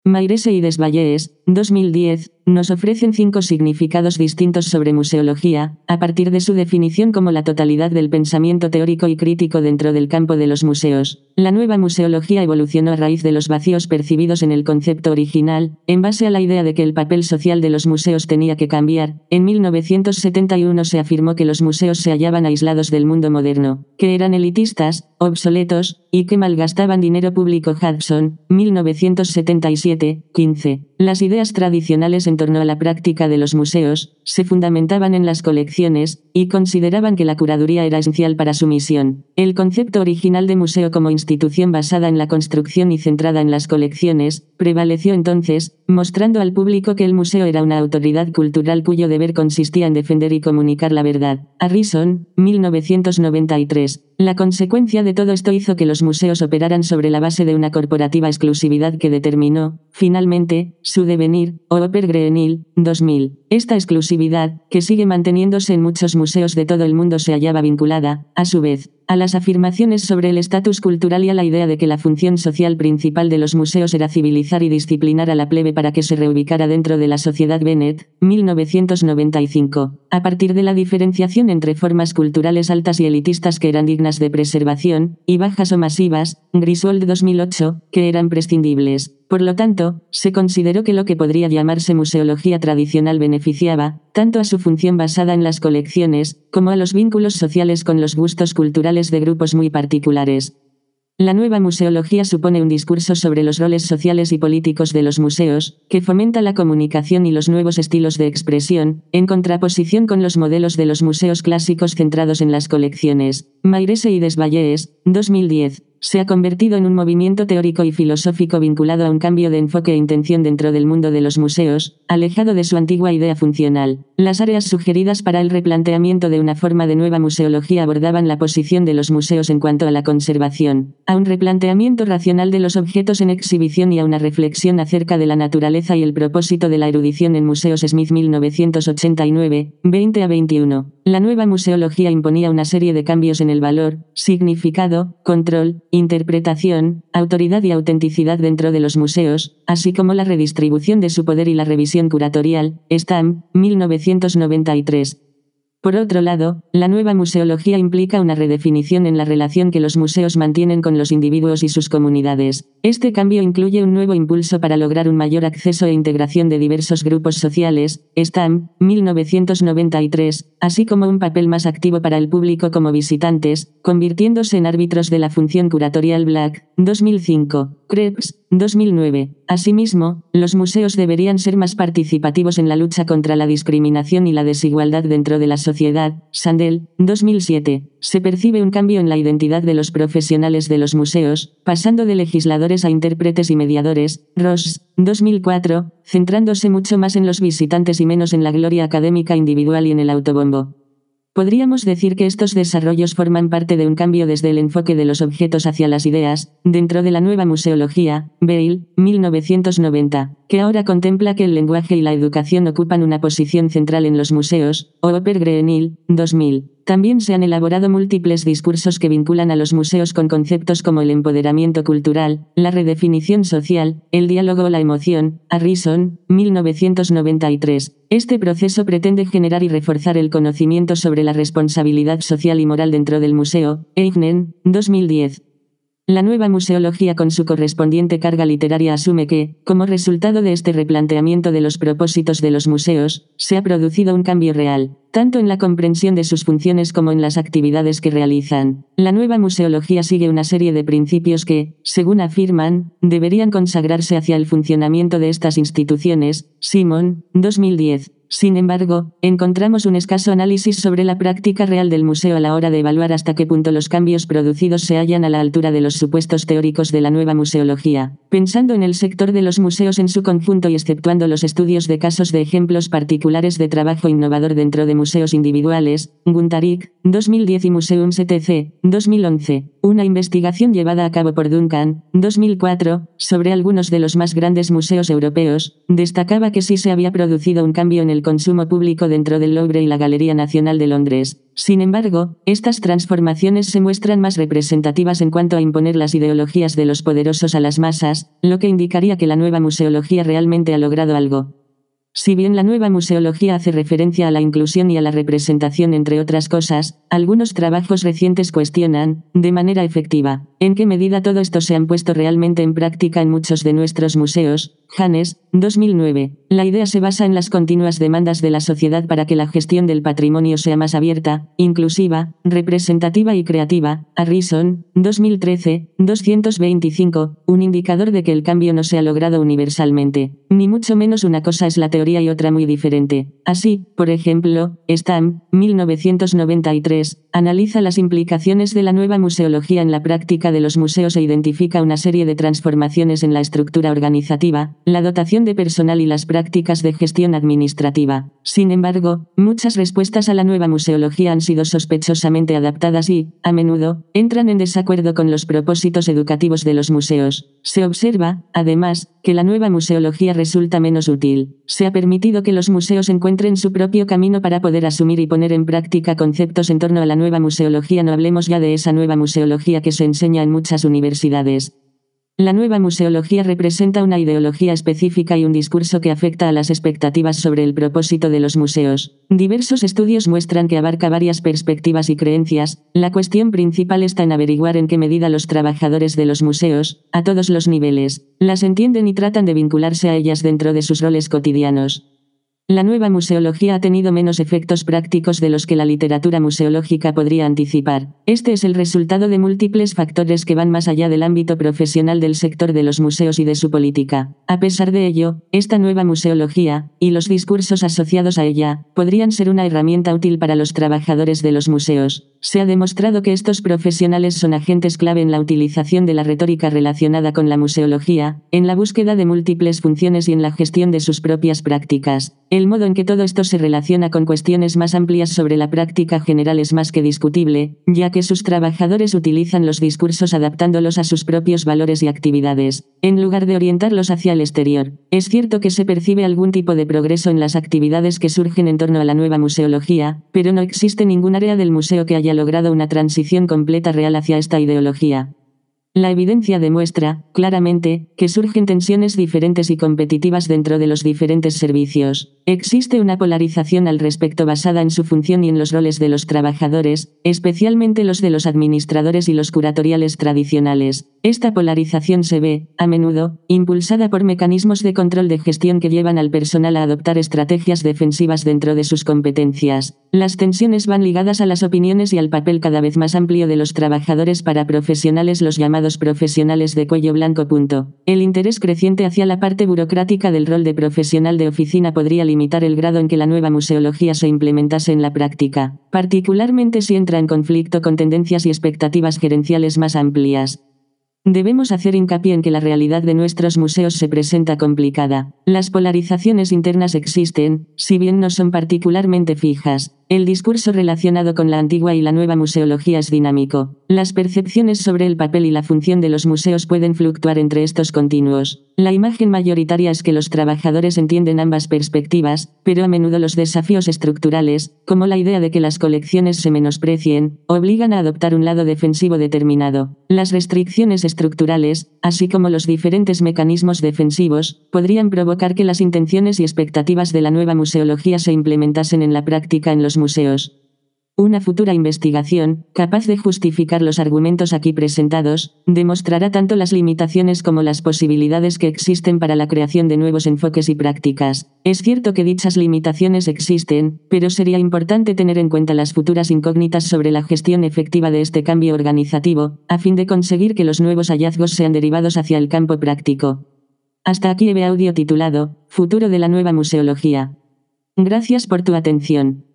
Mairesse y Desvalles, 2010, nos ofrecen 5 significados distintos sobre museología, a partir de su definición como la totalidad del pensamiento teórico y crítico dentro del campo de los museos. La nueva museología evolucionó a raíz de los vacíos percibidos en el concepto original, en base a la idea de que el papel social de los museos tenía que cambiar. En 1971 se afirmó que los museos se hallaban aislados del mundo moderno, que eran elitistas, obsoletos, y que malgastaban dinero público. Hudson, 1977, 15. Las ideas tradicionales en torno a la práctica de los museos se fundamentaban en las colecciones, y consideraban que la curaduría era esencial para su misión. El concepto original de museo como institución basada en la construcción y centrada en las colecciones prevaleció entonces, mostrando al público que el museo era una autoridad cultural cuyo deber consistía en defender y comunicar la verdad. Harrison, 1993. La consecuencia de todo esto hizo que los museos operaran sobre la base de una corporativa exclusividad que determinó, finalmente, su devenir. Oper Greenhill, 2000. Esta exclusividad, que sigue manteniéndose en muchos museos de todo el mundo, se hallaba vinculada, a su vez, a las afirmaciones sobre el estatus cultural y a la idea de que la función social principal de los museos era civilizar y disciplinar a la plebe para que se reubicara dentro de la sociedad. Bennett, 1995. A partir de la diferenciación entre formas culturales altas y elitistas que eran dignas de preservación, y bajas o masivas, Griswold, 2008, que eran prescindibles. Por lo tanto, se consideró que lo que podría llamarse museología tradicional beneficiaba, tanto a su función basada en las colecciones, como a los vínculos sociales con los gustos culturales de grupos muy particulares. La nueva museología supone un discurso sobre los roles sociales y políticos de los museos, que fomenta la comunicación y los nuevos estilos de expresión, en contraposición con los modelos de los museos clásicos centrados en las colecciones. Mairesse y Desvalles, 2010. Se ha convertido en un movimiento teórico y filosófico vinculado a un cambio de enfoque e intención dentro del mundo de los museos, alejado de su antigua idea funcional. Las áreas sugeridas para el replanteamiento de una forma de nueva museología abordaban la posición de los museos en cuanto a la conservación, a un replanteamiento racional de los objetos en exhibición y a una reflexión acerca de la naturaleza y el propósito de la erudición en museos. Smith, 1989, 20-21. La nueva museología imponía una serie de cambios en el valor, significado, control, interpretación, autoridad y autenticidad dentro de los museos, así como la redistribución de su poder y la revisión curatorial. Stam, 1993. Por otro lado, la nueva museología implica una redefinición en la relación que los museos mantienen con los individuos y sus comunidades. Este cambio incluye un nuevo impulso para lograr un mayor acceso e integración de diversos grupos sociales, Stam, 1993, así como un papel más activo para el público como visitantes, convirtiéndose en árbitros de la función curatorial. Black, 2005. Krebs, 2009. Asimismo, los museos deberían ser más participativos en la lucha contra la discriminación y la desigualdad dentro de la sociedad. Sandel, 2007. Se percibe un cambio en la identidad de los profesionales de los museos, pasando de legisladores a intérpretes y mediadores. Ross, 2004, centrándose mucho más en los visitantes y menos en la gloria académica individual y en el autobombo. Podríamos decir que estos desarrollos forman parte de un cambio desde el enfoque de los objetos hacia las ideas, dentro de la nueva museología. Bale, 1990, que ahora contempla que el lenguaje y la educación ocupan una posición central en los museos. Oper Greenhill, 2000. También se han elaborado múltiples discursos que vinculan a los museos con conceptos como el empoderamiento cultural, la redefinición social, el diálogo o la emoción. Harrison, 1993. Este proceso pretende generar y reforzar el conocimiento sobre la responsabilidad social y moral dentro del museo. Eignen, 2010. La nueva museología con su correspondiente carga literaria asume que, como resultado de este replanteamiento de los propósitos de los museos, se ha producido un cambio real, tanto en la comprensión de sus funciones como en las actividades que realizan. La nueva museología sigue una serie de principios que, según afirman, deberían consagrarse hacia el funcionamiento de estas instituciones. Simon, 2010. Sin embargo, encontramos un escaso análisis sobre la práctica real del museo a la hora de evaluar hasta qué punto los cambios producidos se hallan a la altura de los supuestos teóricos de la nueva museología. Pensando en el sector de los museos en su conjunto y exceptuando los estudios de casos de ejemplos particulares de trabajo innovador dentro de museos individuales, Guntarik, 2010 y Museums etc., 2011. Una investigación llevada a cabo por Duncan, 2004, sobre algunos de los más grandes museos europeos, destacaba que sí se había producido un cambio en el el consumo público dentro del Louvre y la Galería Nacional de Londres. Sin embargo, estas transformaciones se muestran más representativas en cuanto a imponer las ideologías de los poderosos a las masas, lo que indicaría que la nueva museología realmente ha logrado algo. Si bien la nueva museología hace referencia a la inclusión y a la representación entre otras cosas, algunos trabajos recientes cuestionan, de manera efectiva, en qué medida todo esto se han puesto realmente en práctica en muchos de nuestros museos. Janes, 2009. La idea se basa en las continuas demandas de la sociedad para que la gestión del patrimonio sea más abierta, inclusiva, representativa y creativa. Harrison, 2013, 225, un indicador de que el cambio no se ha logrado universalmente. Ni mucho menos una cosa es la teoría y otra muy diferente. Así, por ejemplo, Stamm, 1993, analiza las implicaciones de la nueva museología en la práctica de los museos e identifica una serie de transformaciones en la estructura organizativa, la dotación de personal y las prácticas de gestión administrativa. Sin embargo, muchas respuestas a la nueva museología han sido sospechosamente adaptadas y, a menudo, entran en desacuerdo con los propósitos educativos de los museos. Se observa, además, que la nueva museología resulta menos útil. Se ha permitido que los museos encuentren su propio camino para poder asumir y poner en práctica conceptos en torno a la nueva museología. No hablemos ya de esa nueva museología que se enseña en muchas universidades. La nueva museología representa una ideología específica y un discurso que afecta a las expectativas sobre el propósito de los museos. Diversos estudios muestran que abarca varias perspectivas y creencias. La cuestión principal está en averiguar en qué medida los trabajadores de los museos, a todos los niveles, las entienden y tratan de vincularse a ellas dentro de sus roles cotidianos. La nueva museología ha tenido menos efectos prácticos de los que la literatura museológica podría anticipar. Este es el resultado de múltiples factores que van más allá del ámbito profesional del sector de los museos y de su política. A pesar de ello, esta nueva museología, y los discursos asociados a ella, podrían ser una herramienta útil para los trabajadores de los museos. Se ha demostrado que estos profesionales son agentes clave en la utilización de la retórica relacionada con la museología, en la búsqueda de múltiples funciones y en la gestión de sus propias prácticas. El modo en que todo esto se relaciona con cuestiones más amplias sobre la práctica general es más que discutible, ya que sus trabajadores utilizan los discursos adaptándolos a sus propios valores y actividades, en lugar de orientarlos hacia el exterior. Es cierto que se percibe algún tipo de progreso en las actividades que surgen en torno a la nueva museología, pero no existe ningún área del museo que haya logrado una transición completa real hacia esta ideología. La evidencia demuestra, claramente, que surgen tensiones diferentes y competitivas dentro de los diferentes servicios. Existe una polarización al respecto basada en su función y en los roles de los trabajadores, especialmente los de los administradores y los curatoriales tradicionales. Esta polarización se ve, a menudo, impulsada por mecanismos de control de gestión que llevan al personal a adoptar estrategias defensivas dentro de sus competencias. Las tensiones van ligadas a las opiniones y al papel cada vez más amplio de los trabajadores para profesionales, los llamados profesionales de cuello blanco. El interés creciente hacia la parte burocrática del rol de profesional de oficina podría limitar el grado en que la nueva museología se implementase en la práctica, particularmente si entra en conflicto con tendencias y expectativas gerenciales más amplias. Debemos hacer hincapié en que la realidad de nuestros museos se presenta complicada. Las polarizaciones internas existen, si bien no son particularmente fijas. El discurso relacionado con la antigua y la nueva museología es dinámico. Las percepciones sobre el papel y la función de los museos pueden fluctuar entre estos continuos. La imagen mayoritaria es que los trabajadores entienden ambas perspectivas, pero a menudo los desafíos estructurales, como la idea de que las colecciones se menosprecien, obligan a adoptar un lado defensivo determinado. Las restricciones estructurales, así como los diferentes mecanismos defensivos, podrían provocar que las intenciones y expectativas de la nueva museología se implementasen en la práctica en los museos. Una futura investigación, capaz de justificar los argumentos aquí presentados, demostrará tanto las limitaciones como las posibilidades que existen para la creación de nuevos enfoques y prácticas. Es cierto que dichas limitaciones existen, pero sería importante tener en cuenta las futuras incógnitas sobre la gestión efectiva de este cambio organizativo, a fin de conseguir que los nuevos hallazgos sean derivados hacia el campo práctico. Hasta aquí el audio titulado, Futuro de la nueva museología. Gracias por tu atención.